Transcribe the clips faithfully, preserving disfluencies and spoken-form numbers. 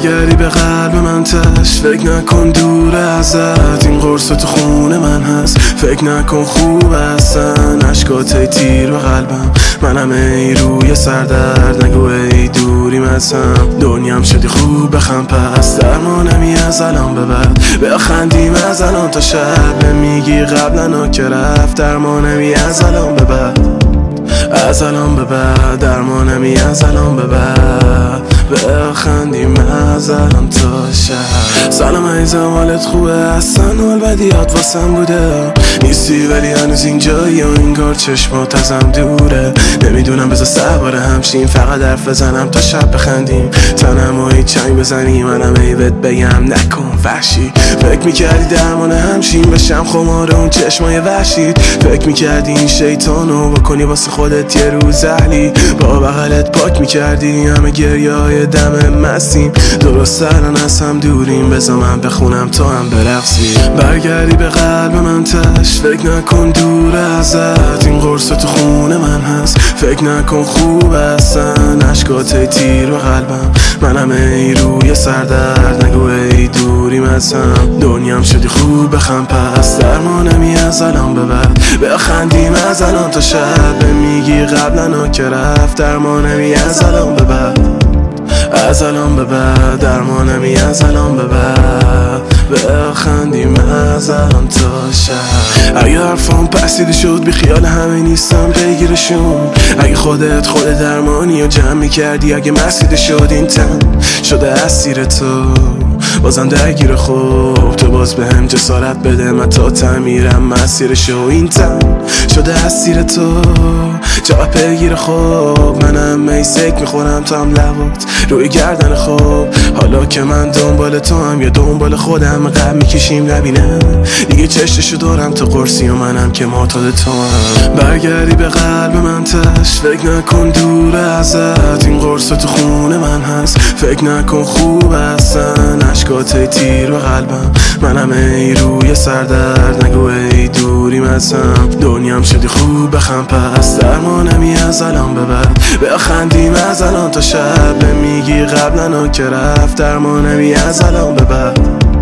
برگردی به قلب من تش، فکر نکن دور ازت، این قرص تو خون من هست، فکر نکن خوب هستن عشقات تیر به قلبم، منم ای روی سردرد، نگو ای دوریم ازم، دنیام شدی خوب بخم پس، درمانمی از الان به بعد، بخندیم از الان تا شب، میگی قبلا که رفت، درمانمی از الان به بعد، از الان به بعد، درمانمی از الان به بعد، بخندیم از الان تا شب. سلام عزیزم، حالت خوبه؟ اصلا حال بدیات واسم بوده، نیستی ولی هنوز اینجایی و انگار چشمات ازم دوره، نمیدونم بذار سوار همشیم، فقط حرف بزنم تا شب بخندیم، تنم و هیچ چنگ بزنیم، منم ایوت بگم نکن وحشی، فکر میکردی درمان همشیم، بشم خمار اون چشمای وحشید، فکر میکردی این شیطانو بکنی واسه خودت یه روز اهلی، با بغلت پاک میکردی همه گریه های دم مستیم، درست الان از هم دوریم، بذار من بخونم تا هم برقصی، برگردی به قلب من تش، فکر نکن دور ازت، این قرص تو خون من هست، فکر نکن خوب هستن عشقات تیر به قلبم، منم ای روی سردرد، نگو ای دوریم ازم، دنیام شدی خوب بخم پس، درمانمی از الان به بعد، بخندیم از الان تا شب، میگی قبلا که رفت، درمانمی از الان به بعد، از الان به بعد، درمانمی از الان به بعد، بخندیم از الان تا شب. اگه حرفام پسیده شد بی خیال همه نیستم پیگیرشون، اگه خودت خود درمانی و جمع میکردی، اگه مسیده شد این تن شده اسیر تو، بازم درگیر خوب، تو باز به هم جسارت بده من تا تعمیرم مسیرشو، این تن شده اسیر تو، جا پیگیر خوب، منم میسک میخورم تا هم لبات روی گردن خوب، حالا که من دنبال تو هم یا دنبال خودم، قبل میکشیم نبینم دیگه چشتشو دارم تا قرصی و منم که معتاد تو هم، برگردی به قلب من تش، فکر نکن دور ازت، این قرص تو خون من هست، فکر نکن خوب هستن عشقات تیر به قلبم، منم ای روی سردرد، نگو ای دوریم ازم، دنیام شدی خوب بخم پس، درمانمی از الان به بعد، بخندیم از الان تا شب، میگی قبلا که رفت، درمانمی از الان به بعد،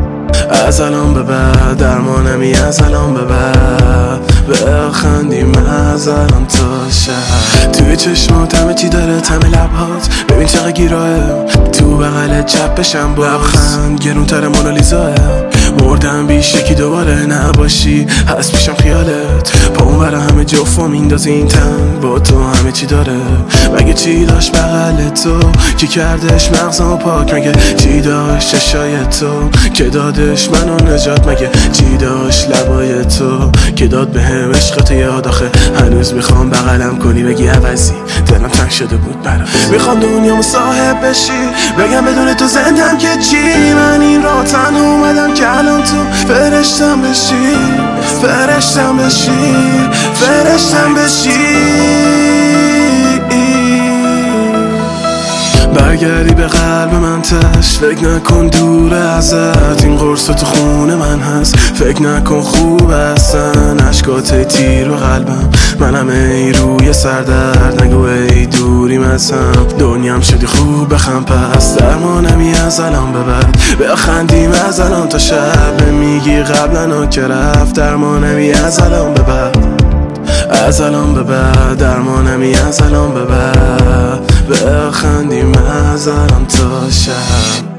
از الان به بعد، درمانمی از الان به بعد، بخندیم از الان تا شب. توی چشمات همه چی داره تم لبهات، ببین چقدر گیراه، تو بغلت چپ بشم با لبخند گرونتر مونالیزاه، مردم بیش یکی دوباره نباشی، هست پیشم خیالت، پا اون برا همه جفا میندازی این تن، با تو همه چی داره، مگه چی داشت بغل تو که کردش مغزم پاک، مگه چی داشت چشای تو که دادش منو نجات، مگه چی داشت لبای تو که داد به هم عشقت یاد، آخه هنوز میخوام بغلم کنی بگی عوضی، دلم تنگ شده بود برات، میخوام دنیامو صاحب بشی، بگم بدون تو زندم که چی، من این را تنها اومدم که الان تو فرشتم بشی، فرشتم بشی، فرشتم بشی، برگردی به قلب من تش، فکر نکن دور ازت، این قرص تو خون من هست، فکر نکن خوب هستن عشقات تیر به قلبم، منم ای روی سردرد، نگو ای دوریم ازم، دنیام شدی خوب بخم پس، درمانمی از الان به بعد، بخندیم از الان تا شب، میگی قبلا که رفت، درمانمی از الان به بعد، از الان به بعد، درمانمی از الان به بعد، بخندیم از الان تا شب.